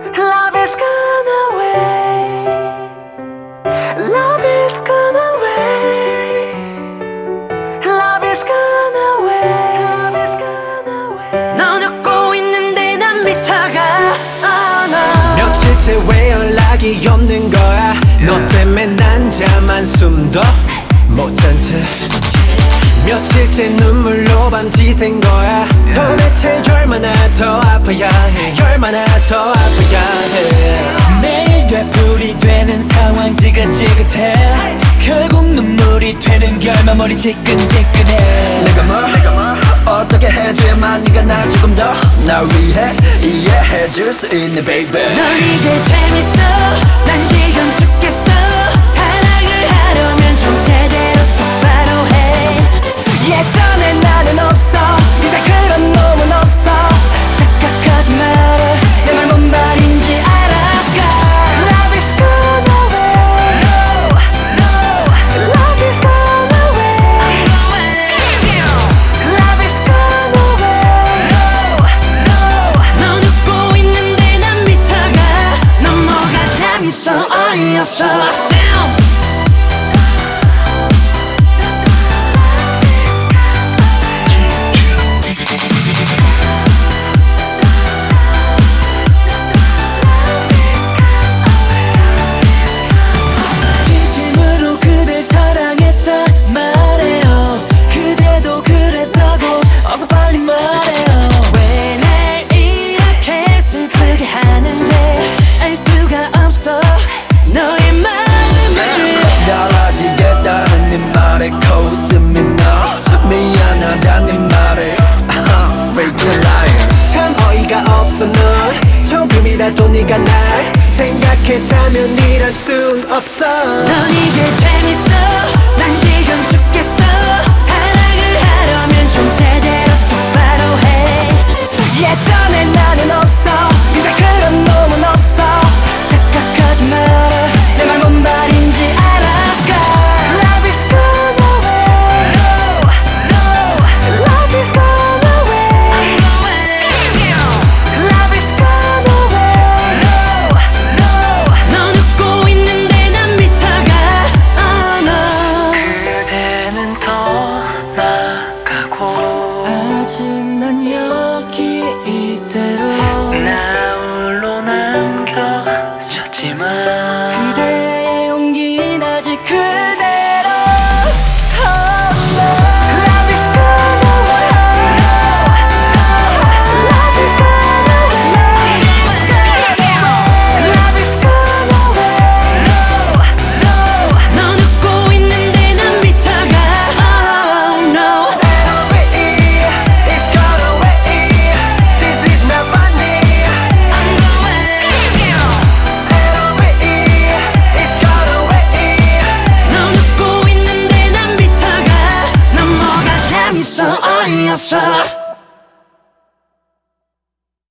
Love is gone away. Love is gone away. Love is gone away. Love is gone away. 넌 웃고 있는데 난 미쳐가. Oh no. 며칠째 왜 연락이 없는 거야? 너 때문에 난 잠안 숨도 못 잔 채 며칠째 눈물로 밤지 샌 거야. 도대체 얼마나 더 아파야 해? 얼마나 더 아파야 해? 매일 되풀이 되는 상황 지긋지긋해. 결국 눈물이 되는 결말 머리 지끈지끈해. 내가 뭐 어떻게 해줘야만 네가 날 조금 더 날 위해 이해해줄 수 있는 baby. 넌 이게 재밌어. 난 지금 죽겠어. 사랑을 하려면 좀 제대로 똑바로 해. 예전에 나는 없어. 이제 그런 놈은 없어. 착각하지 마라. 내 말 뭔 말인지 알아가. Love is gone away. No. Love is gone away. Love is gone away. 넌 웃고 있는데 난 미쳐가. 넌 뭐가 재밌어 어이없어. 진심으로 그댈 사랑했다 말해요. 그대도 그랬다고 어서 빨리 말해요. 왜 날 이렇게 슬프게 하는데 알 수가 없어 너의 마음을. 달라지겠다는 네 말에 코웃음이 나. 미안하다는 네 말에 fake liar. 참 어이가 없어 넌. 조금이라도 네가 날 생각했다면 이럴 순 없어. 넌 이게 재밌어. 난 지금 죽겠어. 사랑을 하려면 좀 제대로 똑바로 해. 예전에 나는 없어. 이제 그런 놈은 없어. 착각하지 마라. 내 말 뭔 말인지 알아가. Love is gone away. Love is gone away. Love is gone away. 넌 웃고 있는데 난 미쳐가. Oh no. 그대는 떠나가고 아직 난 여기 이대로 나 홀로 남겨졌지만 그대의 용기는 아직 그대로. Oh no. Love is gone away. Love is gone away. Love is gone away. 넌 웃고 있는데 난 미쳐가. Oh no. It's gone away. This is not funny. It's gone away. 넌 웃고 있는데 난 미쳐가. 넌 뭐가 재밌어 어이없어.